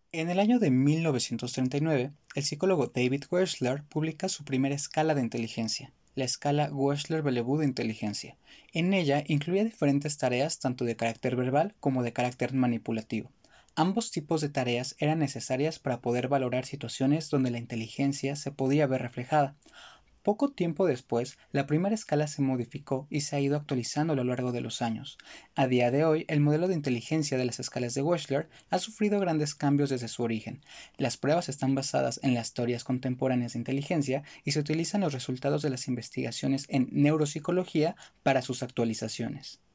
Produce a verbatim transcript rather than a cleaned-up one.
En el año de mil novecientos treinta y nueve, el psicólogo David Wechsler publica su primera escala de inteligencia, la escala Wechsler-Bellevue de inteligencia. En ella incluía diferentes tareas tanto de carácter verbal como de carácter manipulativo. Ambos tipos de tareas eran necesarias para poder valorar situaciones donde la inteligencia se podía ver reflejada. Poco tiempo después, la primera escala se modificó y se ha ido actualizando a lo largo de los años. A día de hoy, el modelo de inteligencia de las escalas de Wechsler ha sufrido grandes cambios desde su origen. Las pruebas están basadas en las teorías contemporáneas de inteligencia y se utilizan los resultados de las investigaciones en neuropsicología para sus actualizaciones.